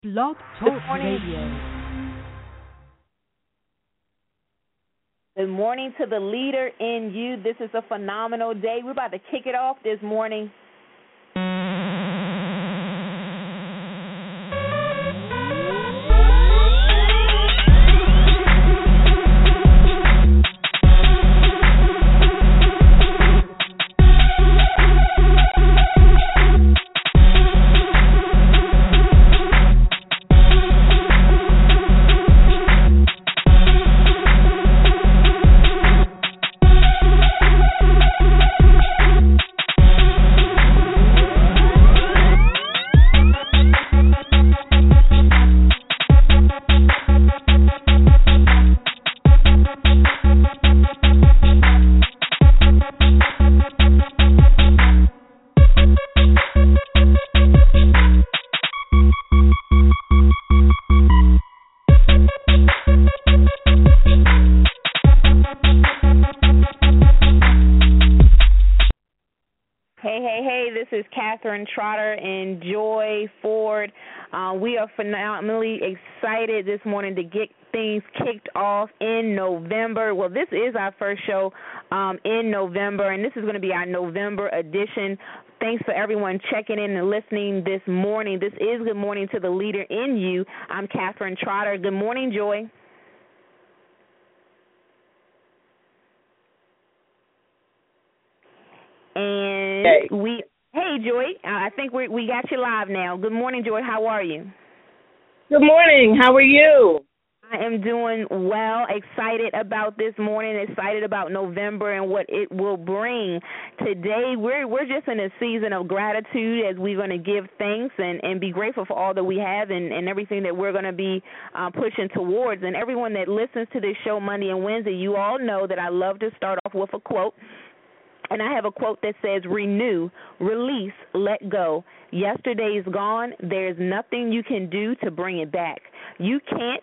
Blog Talk Radio. Good morning to the leader in you. This is a phenomenal day. We're about to kick it off this morning. Catherine Trotter and Joy Ford. We are phenomenally excited this morning to get things kicked off in November. Well, this is our first show in November, and this is going to be our November edition. Thanks for everyone checking in and listening this morning. This is Good Morning to the Leader in You. I'm Catherine Trotter. Good morning, Joy. And Hey, Joy, I think we got you live now. Good morning, Joy. How are you? Good morning. How are you? I am doing well, excited about this morning, excited about November and what it will bring. Today, we're just in a season of gratitude as we're going to give thanks and be grateful for all that we have and everything that we're going to be pushing towards. And everyone that listens to this show Monday and Wednesday, you all know that I love to start off with a quote. And I have a quote that says, renew, release, let go. Yesterday is gone. There's nothing you can do to bring it back. You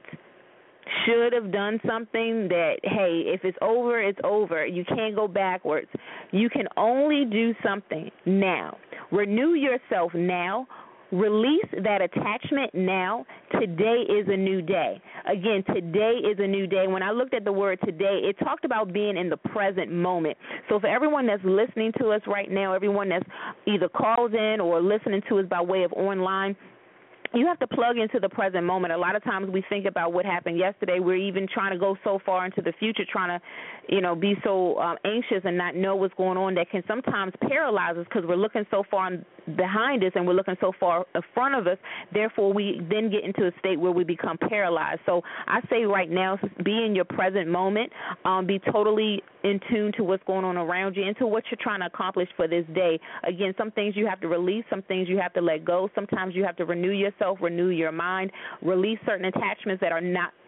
should have done something that, hey, if it's over, it's over. You can't go backwards. You can only do something now. Renew yourself now. Release that attachment now. Today is a new day. Again, today is a new day. When I looked at the word today, it talked about being in the present moment. So for everyone that's listening to us right now, everyone that's either calls in or listening to us by way of online, you have to plug into the present moment. A lot of times we think about what happened yesterday. We're even trying to go so far into the future, trying to, be so anxious and not know what's going on that can sometimes paralyze us because we're looking so far behind us and we're looking so far in front of us. Therefore, we then get into a state where we become paralyzed. So I say right now, be in your present moment. Be totally in tune to what's going on around you and to what you're trying to accomplish for this day. Again, some things you have to release, some things you have to let go. Sometimes you have to renew yourself, renew your mind, release certain attachments that are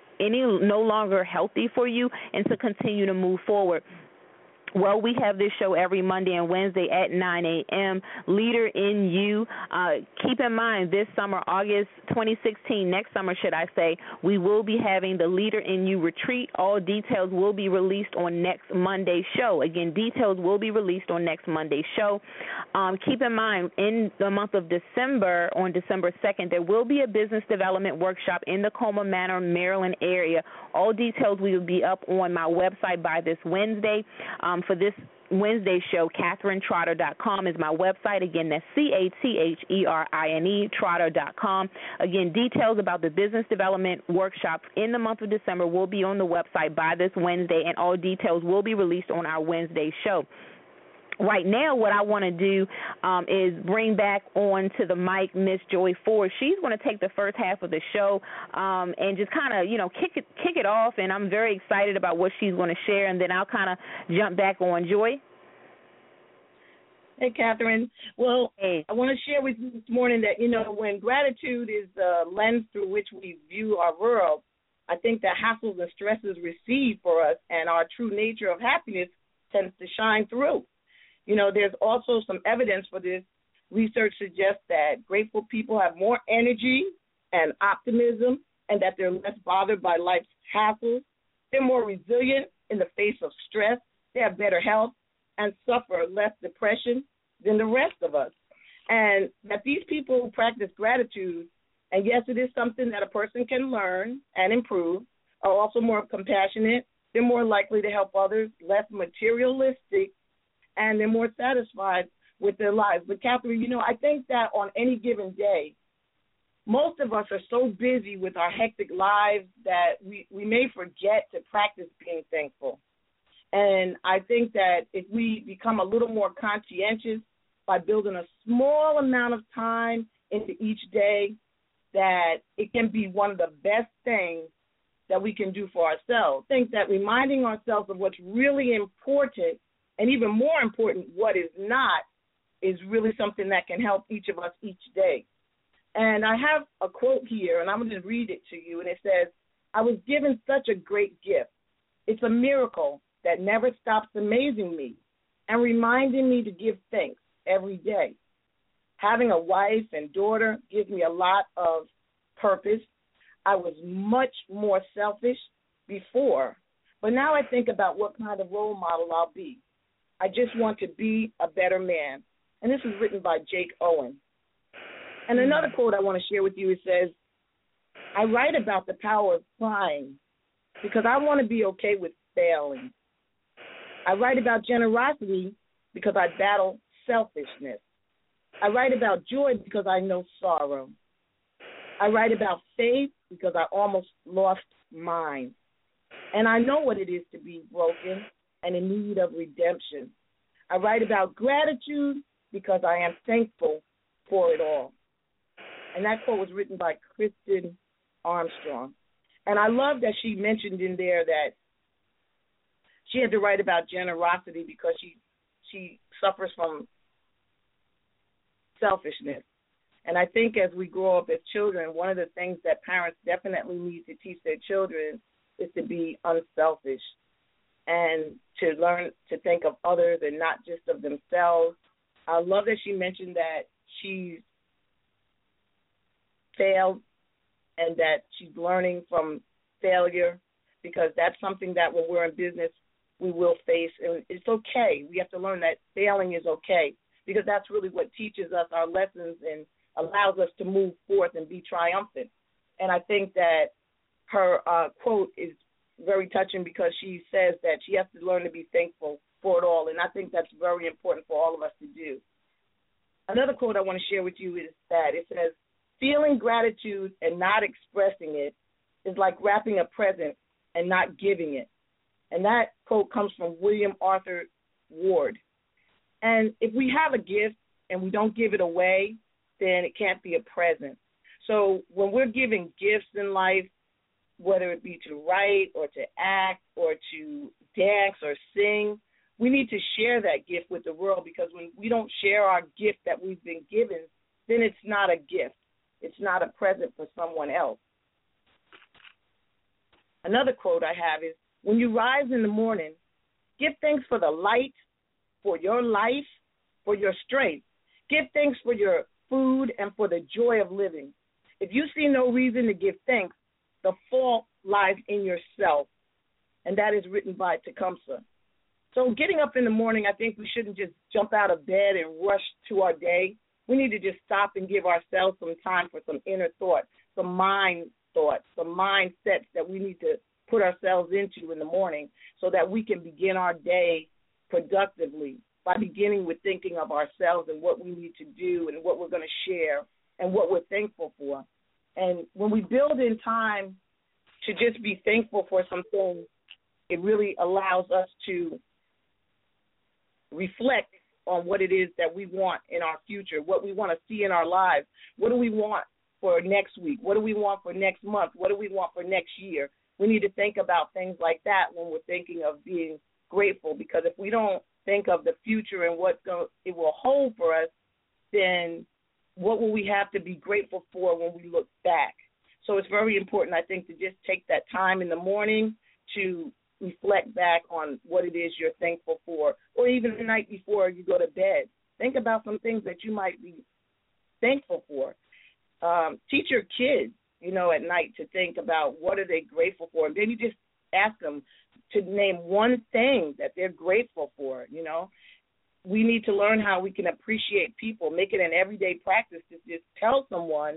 no longer healthy for you, and to continue to move forward. Well, we have this show every Monday and Wednesday at 9 a.m., Leader in You. Keep in mind, this summer, August 2016, next summer, should I say, we will be having the Leader in You retreat. All details will be released on next Monday's show. Again, details will be released on next Monday's show. Keep in mind, in the month of December, on December 2nd, there will be a business development workshop in the Colma Manor, Maryland area. All details will be up on my website by this Wednesday. For this Wednesday show, CatherineTrotter.com is my website. Again, that's CATHERINE, Trotter.com. Again, details about the business development workshop in the month of December will be on the website by this Wednesday, and all details will be released on our Wednesday show. Right now, what I want to do is bring back on to the mic Miss Joy Ford. She's going to take the first half of the show and just kind of, kick it off. And I'm very excited about what she's going to share. And then I'll kind of jump back on. Joy? Hey, Catherine. Well, hey. I want to share with you this morning that, when gratitude is the lens through which we view our world, I think the hassles and stresses recede for us, and our true nature of happiness tends to shine through. There's also some evidence for this. Research suggests that grateful people have more energy and optimism, and that they're less bothered by life's hassles. They're more resilient in the face of stress. They have better health and suffer less depression than the rest of us. And that these people who practice gratitude And yes, it is something that a person can learn and improve, are also more compassionate. They're more likely to help others, less materialistic, and they're more satisfied with their lives. But, Catherine, I think that on any given day, most of us are so busy with our hectic lives that we may forget to practice being thankful. And I think that if we become a little more conscientious by building a small amount of time into each day, that it can be one of the best things that we can do for ourselves. I think that reminding ourselves of what's really important, and even more important, what is not, is really something that can help each of us each day. And I have a quote here, and I'm going to read it to you, and it says, "I was given such a great gift. It's a miracle that never stops amazing me and reminding me to give thanks every day. Having a wife and daughter gives me a lot of purpose. I was much more selfish before, but now I think about what kind of role model I'll be. I just want to be a better man." And this is written by Jake Owen. And another quote I want to share with you, it says, "I write about the power of trying because I want to be okay with failing. I write about generosity because I battle selfishness. I write about joy because I know sorrow. I write about faith because I almost lost mine. And I know what it is to be broken and in need of redemption. I write about gratitude because I am thankful for it all." And that quote was written by Kristen Armstrong. And I love that she mentioned in there that she had to write about generosity because she suffers from selfishness. And I think as we grow up as children, one of the things that parents definitely need to teach their children is to be unselfish and to learn to think of others and not just of themselves. I love that she mentioned that she's failed and that she's learning from failure, because that's something that when we're in business we will face, and it's okay. We have to learn that failing is okay, because that's really what teaches us our lessons and allows us to move forth and be triumphant. And I think that her quote is very touching because she says that she has to learn to be thankful for it all, and I think that's very important for all of us to do. Another quote I want to share with you is that it says, "Feeling gratitude and not expressing it is like wrapping a present and not giving it." And that quote comes from William Arthur Ward. And if we have a gift and we don't give it away, then it can't be a present. So when we're giving gifts in life, whether it be to write or to act or to dance or sing, we need to share that gift with the world, because when we don't share our gift that we've been given, then it's not a gift. It's not a present for someone else. Another quote I have is, "When you rise in the morning, give thanks for the light, for your life, for your strength. Give thanks for your food and for the joy of living. If you see no reason to give thanks, the fault lies in yourself." And that is written by Tecumseh. So getting up in the morning, I think we shouldn't just jump out of bed and rush to our day. We need to just stop and give ourselves some time for some inner thought, some mind thoughts, some mindsets that we need to put ourselves into in the morning so that we can begin our day productively by beginning with thinking of ourselves and what we need to do and what we're going to share and what we're thankful for. And when we build in time to just be thankful for some things, it really allows us to reflect on what it is that we want in our future, what we want to see in our lives. What do we want for next week? What do we want for next month? What do we want for next year? We need to think about things like that when we're thinking of being grateful, because if we don't think of the future and what it will hold for us, then what will we have to be grateful for when we look back? So it's very important, I think, to just take that time in the morning to reflect back on what it is you're thankful for, or even the night before you go to bed. Think about some things that you might be thankful for. Teach your kids, at night to think about what are they grateful for. And maybe just ask them to name one thing that they're grateful for, We need to learn how we can appreciate people, make it an everyday practice to just tell someone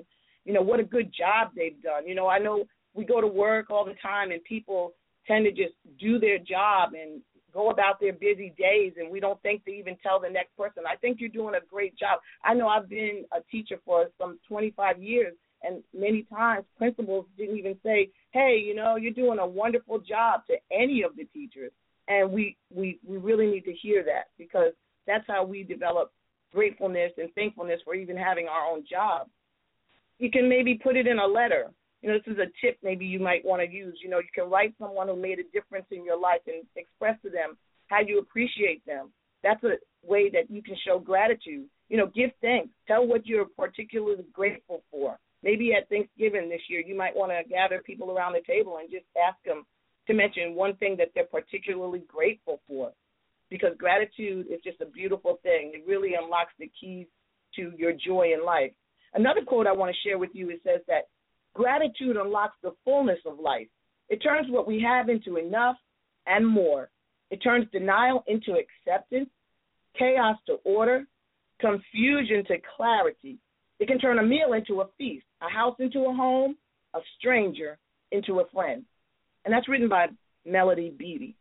what a good job they've done. I know we go to work all the time and people tend to just do their job and go about their busy days, and we don't think to even tell the next person, I think you're doing a great job. I know I've been a teacher for some 25 years, and many times principals didn't even say, hey, you're doing a wonderful job to any of the teachers. And we really need to hear that, because that's how we develop gratefulness and thankfulness for even having our own job. You can maybe put it in a letter. This is a tip maybe you might want to use. You can write someone who made a difference in your life and express to them how you appreciate them. That's a way that you can show gratitude. Give thanks. Tell what you're particularly grateful for. Maybe at Thanksgiving this year, you might want to gather people around the table and just ask them to mention one thing that they're particularly grateful for, because gratitude is just a beautiful thing. It really unlocks the keys to your joy in life. Another quote I want to share with you, it says that gratitude unlocks the fullness of life. It turns what we have into enough and more. It turns denial into acceptance, chaos to order, confusion to clarity. It can turn a meal into a feast, a house into a home, a stranger into a friend. And that's written by Melody Beattie.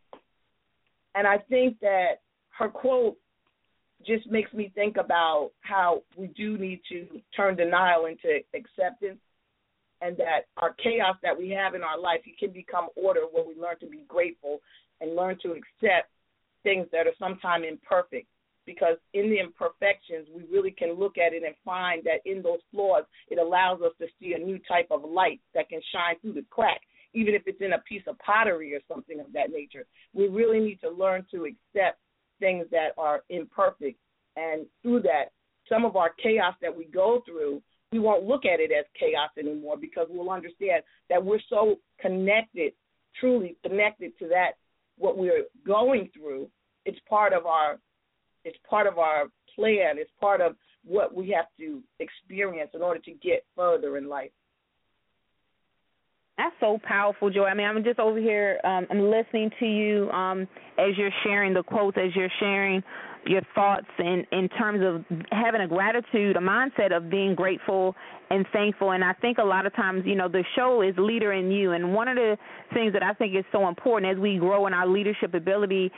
And I think that her quote just makes me think about how we do need to turn denial into acceptance, and that our chaos that we have in our life, it can become order when we learn to be grateful and learn to accept things that are sometimes imperfect. Because in the imperfections, we really can look at it and find that in those flaws, it allows us to see a new type of light that can shine through the crack, even if it's in a piece of pottery or something of that nature. We really need to learn to accept things that are imperfect. And through that, some of our chaos that we go through, we won't look at it as chaos anymore, because we'll understand that we're so connected, truly connected to that, what we're going through. It's part of our plan. It's part of what we have to experience in order to get further in life. That's so powerful, Joy. I mean, I'm just over here, I'm listening to you as you're sharing the quotes, as you're sharing your thoughts in terms of having a gratitude, a mindset of being grateful and thankful. And I think a lot of times, the show is Leader in You. And one of the things that I think is so important as we grow in our leadership ability,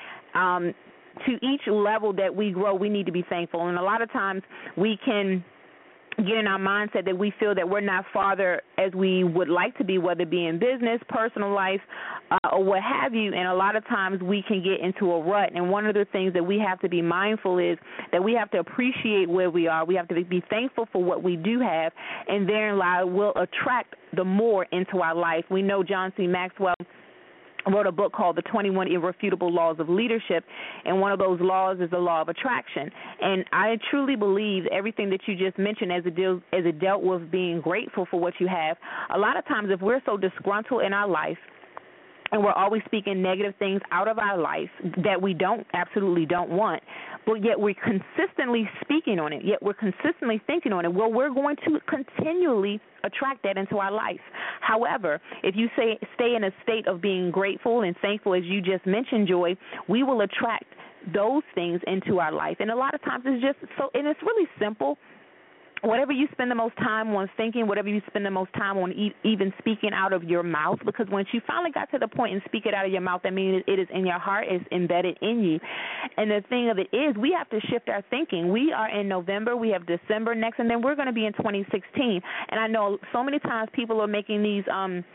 to each level that we grow, we need to be thankful. And a lot of times we can get in our mindset that we feel that we're not farther as we would like to be, whether it be in business, personal life, or what have you. And a lot of times we can get into a rut. And one of the things that we have to be mindful is that we have to appreciate where we are. We have to be thankful for what we do have, and therein will attract the more into our life. We know John C. Maxwell wrote a book called The 21 Irrefutable Laws of Leadership, and one of those laws is the law of attraction. And I truly believe everything that you just mentioned as it dealt with being grateful for what you have. A lot of times if we're so disgruntled in our life, and we're always speaking negative things out of our life that we absolutely don't want, but yet we're consistently speaking on it, yet we're consistently thinking on it, well, we're going to continually attract that into our life. However, if you stay in a state of being grateful and thankful, as you just mentioned, Joy, we will attract those things into our life. And a lot of times it's just so, and it's really simple. Whatever you spend the most time on thinking, whatever you spend the most time on even speaking out of your mouth, because once you finally got to the point and speak it out of your mouth, that means it is in your heart, it's embedded in you. And the thing of it is, we have to shift our thinking. We are in November, we have December next, and then we're going to be in 2016. And I know so many times people are making these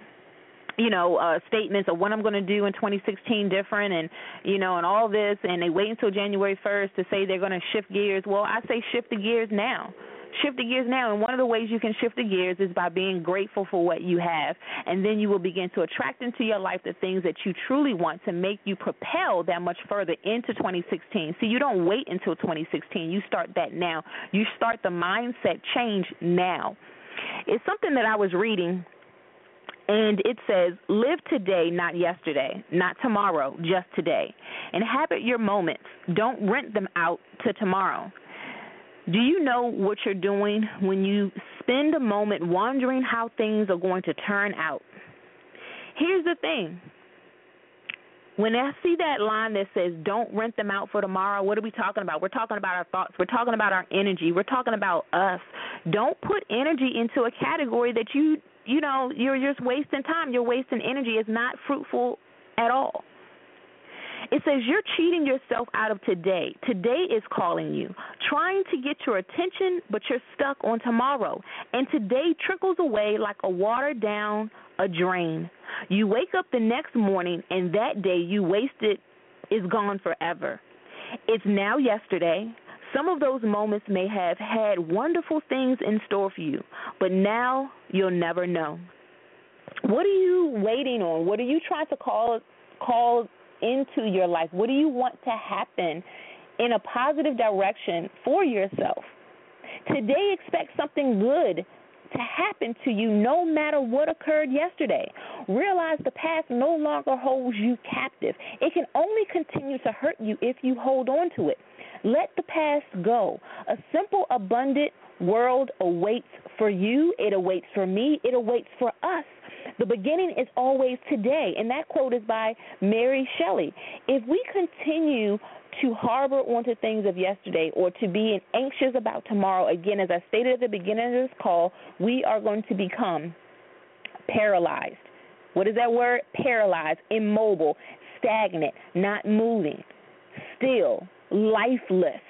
statements of what I'm going to do in 2016 different and all this, and they wait until January 1st to say they're going to shift gears. Well, I say shift the gears now. Shift the gears now, and one of the ways you can shift the gears is by being grateful for what you have, and then you will begin to attract into your life the things that you truly want to make you propel that much further into 2016. See, you don't wait until 2016. You start that now. You start the mindset change now. It's something that I was reading, and it says, live today, not yesterday, not tomorrow, just today. Inhabit your moments. Don't rent them out to tomorrow. Do you know what you're doing when you spend a moment wondering how things are going to turn out? Here's the thing. When I see that line that says don't rent them out for tomorrow, what are we talking about? We're talking about our thoughts. We're talking about our energy. We're talking about us. Don't put energy into a category that you're just wasting time. You're wasting energy. It's not fruitful at all. It says you're cheating yourself out of today. Today is calling you, trying to get your attention, but you're stuck on tomorrow. And today trickles away like a watered down a drain. You wake up the next morning, and that day you wasted is gone forever. It's now yesterday. Some of those moments may have had wonderful things in store for you, but now you'll never know. What are you waiting on? What are you trying to call into your life? What do you want to happen in a positive direction for yourself? Today, expect something good to happen to you no matter what occurred yesterday. Realize the past no longer holds you captive. It can only continue to hurt you if you hold on to it. Let the past go. A simple, abundant world awaits for you. It awaits for me. It awaits for us. The beginning is always today, and that quote is by Mary Shelley. If we continue to harbor onto things of yesterday or to be anxious about tomorrow, again, as I stated at the beginning of this call, we are going to become paralyzed. What is that word? Paralyzed, immobile, stagnant, not moving, still, lifeless.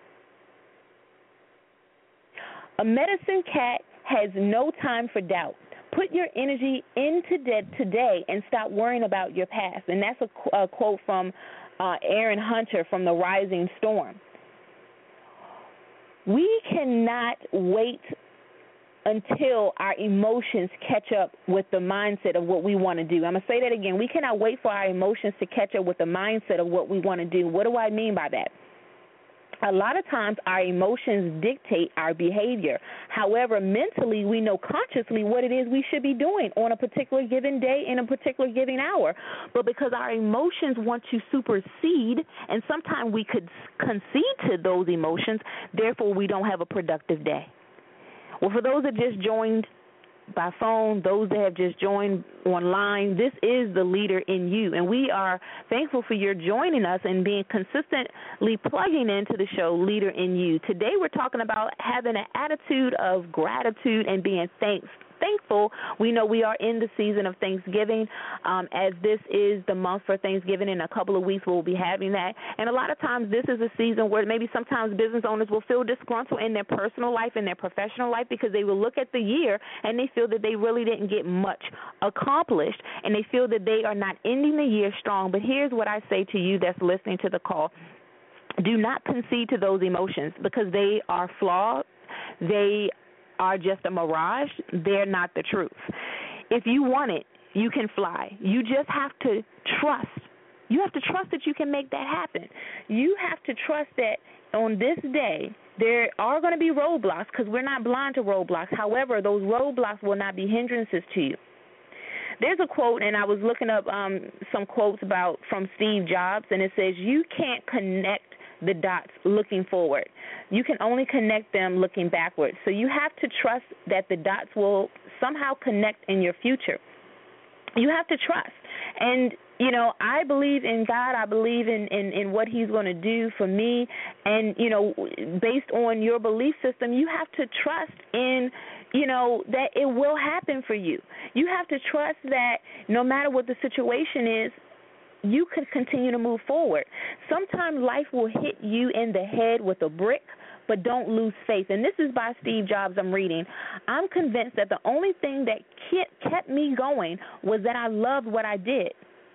A medicine cat has no time for doubt. Put your energy into today and stop worrying about your past. And that's a quote from Aaron Hunter from The Rising Storm. We cannot wait until our emotions catch up with the mindset of what we want to do. I'm going to say that again. We cannot wait for our emotions to catch up with the mindset of what we want to do. What do I mean by that? A lot of times our emotions dictate our behavior. However, mentally we know consciously what it is we should be doing on a particular given day in a particular given hour. But because our emotions want to supersede, and sometimes we could concede to those emotions, therefore we don't have a productive day. Well, for those that just joined by phone, those that have just joined online, this is the Leader in You, and we are thankful for your joining us and being consistently plugging into the show Leader in You. Today we're talking about having an attitude of gratitude and being thankful. We know we are in the season of Thanksgiving, as this is the month for Thanksgiving. In a couple of weeks we'll be having that. And a lot of times this is a season where maybe sometimes business owners will feel disgruntled in their personal life and their professional life because they will look at the year and they feel that they really didn't get much accomplished, and they feel that they are not ending the year strong. But here's what I say to you that's listening to the call. Do not concede to those emotions because they are flawed. They are just a mirage. They're not the truth. If you want it, you can fly. You just have to trust. You have to trust that you can make that happen. You have to trust that on this day there are going to be roadblocks because we're not blind to roadblocks. However, those roadblocks will not be hindrances to you. There's a quote, and I was looking up some quotes from Steve Jobs, and it says, you can't connect the dots looking forward. You can only connect them looking backwards. So you have to trust that the dots will somehow connect in your future. You have to trust. And, you know, I believe in God. I believe in what he's going to do for me. And, you know, based on your belief system, you have to trust in, you know, that it will happen for you. You have to trust that no matter what the situation is, you can continue to move forward. Sometimes life will hit you in the head with a brick, but don't lose faith. And this is by Steve Jobs I'm reading. I'm convinced that the only thing that kept me going was that I loved what I did.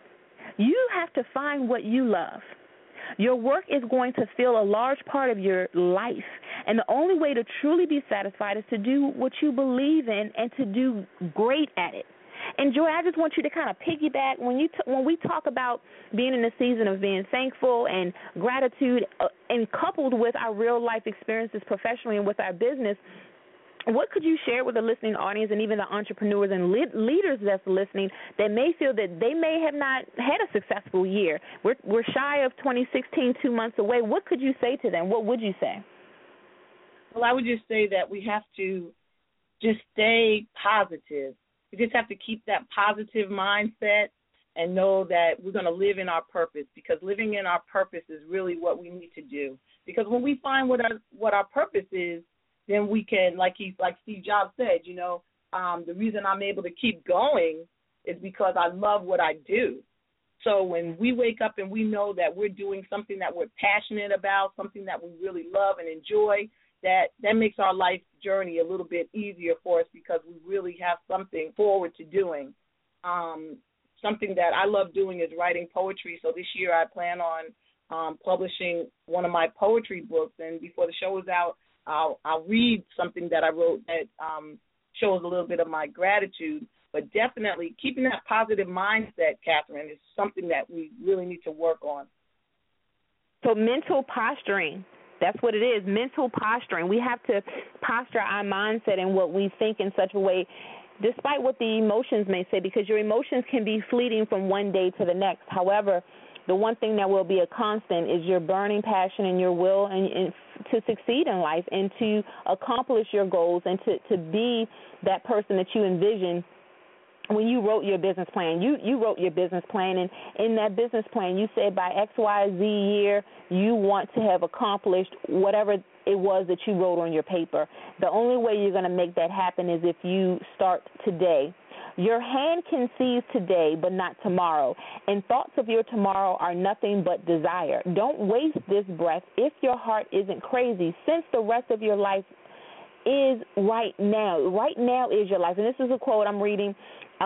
You have to find what you love. Your work is going to fill a large part of your life, and the only way to truly be satisfied is to do what you believe in and to do great at it. And, Joy, I just want you to kind of piggyback. When we talk about being in a season of being thankful and gratitude and coupled with our real-life experiences professionally and with our business, what could you share with the listening audience and even the entrepreneurs and leaders that's listening that may feel that they may have not had a successful year? We're shy of 2016, 2 months away. What could you say to them? What would you say? Well, I would just say that we have to just stay positive. We just have to keep that positive mindset, and know that we're going to live in our purpose, because living in our purpose is really what we need to do. Because when we find what our purpose is, then we can, like Steve Jobs said, the reason I'm able to keep going is because I love what I do. So when we wake up and we know that we're doing something that we're passionate about, something that we really love and enjoy, that makes our life journey a little bit easier for us, because we really have something forward to doing. Something that I love doing is writing poetry. So this year I plan on publishing one of my poetry books, and before the show is out, I'll read something that I wrote that shows a little bit of my gratitude. But definitely keeping that positive mindset, Catherine, is something that we really need to work on. So mental posturing, that's what it is, mental posturing. We have to posture our mindset and what we think in such a way, despite what the emotions may say, because your emotions can be fleeting from one day to the next. However, the one thing that will be a constant is your burning passion and your will and to succeed in life and to accomplish your goals and to be that person that you envision. When you wrote your business plan, you wrote your business plan, and in that business plan you said by XYZ year you want to have accomplished whatever it was that you wrote on your paper. The only way you're going to make that happen is if you start today. Your hand conceives today but not tomorrow, and thoughts of your tomorrow are nothing but desire. Don't waste this breath if your heart isn't crazy, since the rest of your life is right now. Right now is your life. And this is a quote I'm reading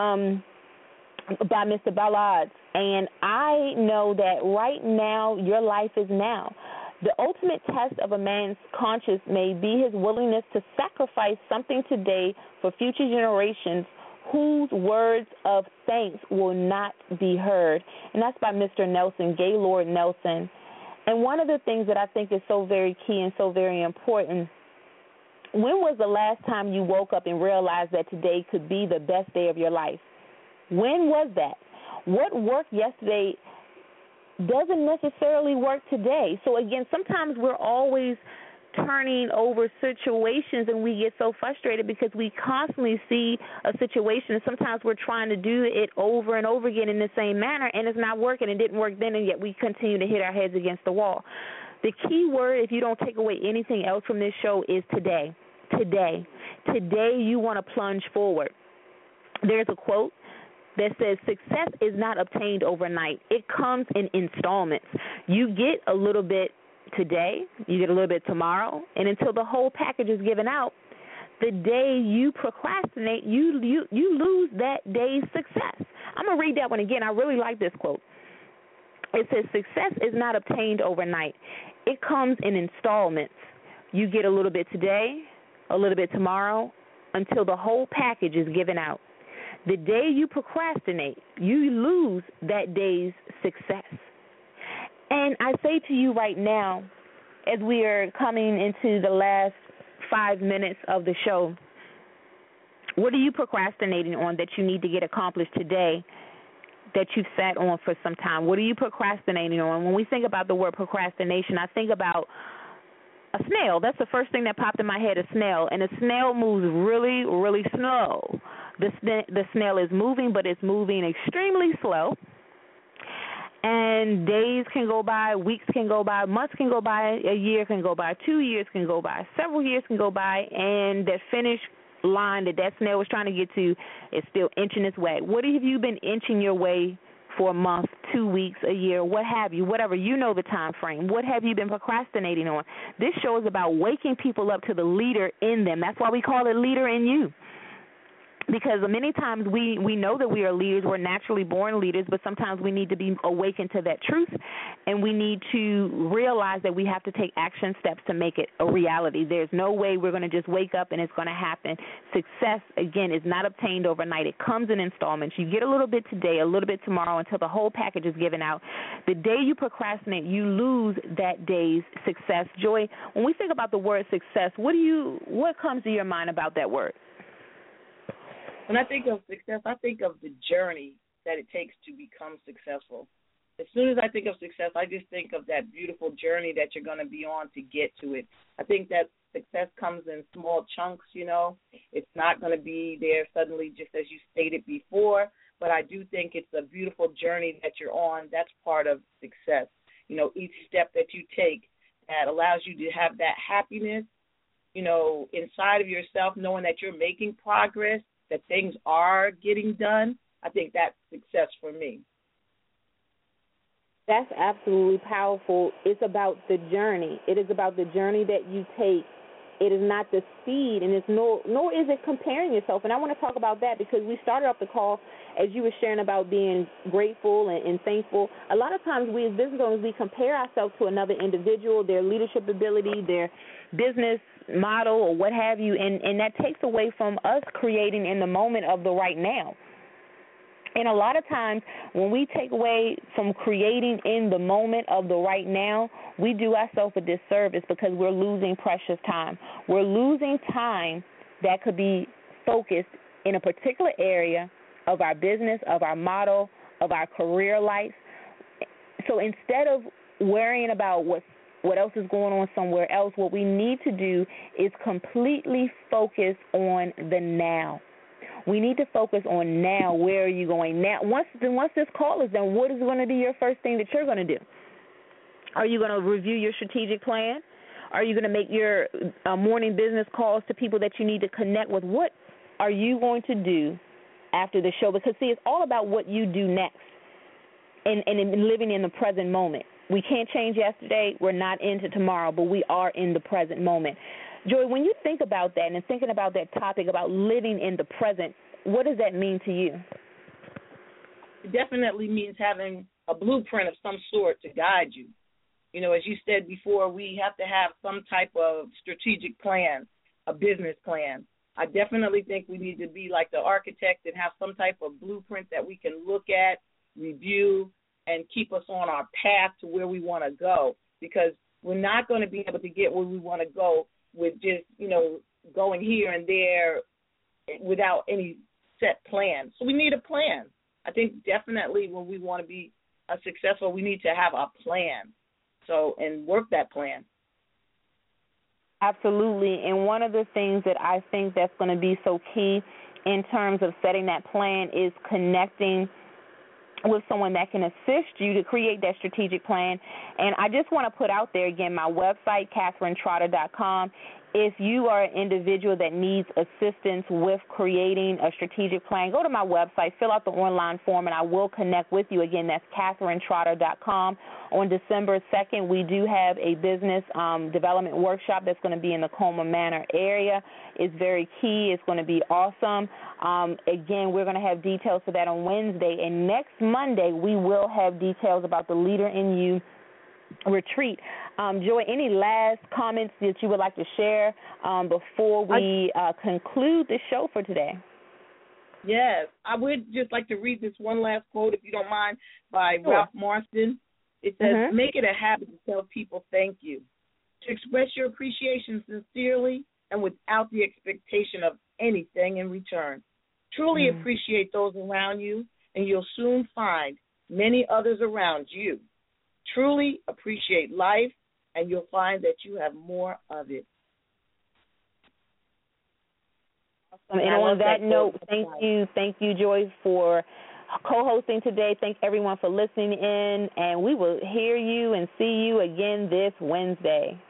by Mr. Ballard. And I know that right now your life is now. The ultimate test of a man's conscience may be his willingness to sacrifice something today for future generations whose words of thanks will not be heard. And that's by Mr. Nelson, Gaylord Nelson. And one of the things that I think is so very key and so very important, when was the last time you woke up and realized that today could be the best day of your life? When was that? What worked yesterday doesn't necessarily work today. So, again, sometimes we're always turning over situations and we get so frustrated because we constantly see a situation. Sometimes we're trying to do it over and over again in the same manner, and it's not working. It didn't work then, and yet we continue to hit our heads against the wall. The key word, if you don't take away anything else from this show, is today. Today. Today you want to plunge forward. There's a quote that says, success is not obtained overnight. It comes in installments. You get a little bit today, you get a little bit tomorrow, and until the whole package is given out, the day you procrastinate, you lose that day's success. I'm going to read that one again. I really like this quote. It says, success is not obtained overnight. It comes in installments. You get a little bit today, a little bit tomorrow, until the whole package is given out. The day you procrastinate, you lose that day's success. And I say to you right now, as we are coming into the last 5 minutes of the show, what are you procrastinating on that you need to get accomplished today that you've sat on for some time? What are you procrastinating on? When we think about the word procrastination, I think about a snail. That's the first thing that popped in my head, a snail. And a snail moves really, really slow. The snail is moving, but it's moving extremely slow. And days can go by, weeks can go by, months can go by, a year can go by, 2 years can go by, several years can go by, and that finish line that snail was trying to get to is still inching its way. What have you been inching your way for a month, 2 weeks, a year, what have you, whatever, you know the time frame. What have you been procrastinating on? This show is about waking people up to the leader in them. That's why we call it Leader in You. Because many times we know that we are leaders, we're naturally born leaders, but sometimes we need to be awakened to that truth, and we need to realize that we have to take action steps to make it a reality. There's no way we're going to just wake up and it's going to happen. Success, again, is not obtained overnight. It comes in installments. You get a little bit today, a little bit tomorrow, until the whole package is given out. The day you procrastinate, you lose that day's success. Joy, when we think about the word success, what comes to your mind about that word? When I think of success, I think of the journey that it takes to become successful. As soon as I think of success, I just think of that beautiful journey that you're going to be on to get to it. I think that success comes in small chunks, you know. It's not going to be there suddenly, just as you stated before. but I do think it's a beautiful journey that you're on. That's part of success. Each step that you take that allows you to have that happiness, inside of yourself, knowing that you're making progress, that things are getting done. I think that's success for me. That's absolutely powerful. It's about the journey. It is about the journey that you take. It is not the speed, and it's nor is it comparing yourself. And I want to talk about that because we started off the call as you were sharing about being grateful and thankful. A lot of times we as business owners, we compare ourselves to another individual, their leadership ability, their business model or what have you, and that takes away from us creating in the moment of the right now. And a lot of times when we take away from creating in the moment of the right now, we do ourselves a disservice because we're losing precious time. We're losing time that could be focused in a particular area of our business, of our model, of our career life. So instead of worrying about what else is going on somewhere else, what we need to do is completely focus on the now. We need to focus on now. Where are you going now? Once this call is done, what is going to be your first thing that you're going to do? Are you going to review your strategic plan? Are you going to make your morning business calls to people that you need to connect with? What are you going to do after the show? Because, see, it's all about what you do next and living in the present moment. We can't change yesterday. We're not into tomorrow, but we are in the present moment. Joy, when you think about that and thinking about that topic about living in the present, what does that mean to you? It definitely means having a blueprint of some sort to guide you. As you said before, we have to have some type of strategic plan, a business plan. I definitely think we need to be like the architect and have some type of blueprint that we can look at, review, and keep us on our path to where we want to go, because we're not going to be able to get where we want to go with just, going here and there without any set plan. So we need a plan. I think definitely when we want to be successful, we need to have a plan. And work that plan. Absolutely. And one of the things that I think that's going to be so key in terms of setting that plan is connecting with someone that can assist you to create that strategic plan. And I just want to put out there again my website, KatherineTrotter.com. If you are an individual that needs assistance with creating a strategic plan, go to my website, fill out the online form, and I will connect with you. Again, that's KatherineTrotter.com. On December 2nd, we do have a business development workshop that's going to be in the Colma Manor area. It's very key. It's going to be awesome. Again, we're going to have details for that on Wednesday. And next Monday, we will have details about the Leader in You retreat. Joy, any last comments that you would like to share before we conclude the show for today? Yes, I would just like to read this one last quote, if you don't mind, by Ralph Marston. It says, make it a habit to tell people thank you, to express your appreciation sincerely and without the expectation of anything in return. Truly appreciate those around you, and you'll soon find many others around you. Truly appreciate life, and you'll find that you have more of it. Awesome. And on that note, thank you, Joy, for co-hosting today. Thank everyone for listening in, and we will hear you and see you again this Wednesday.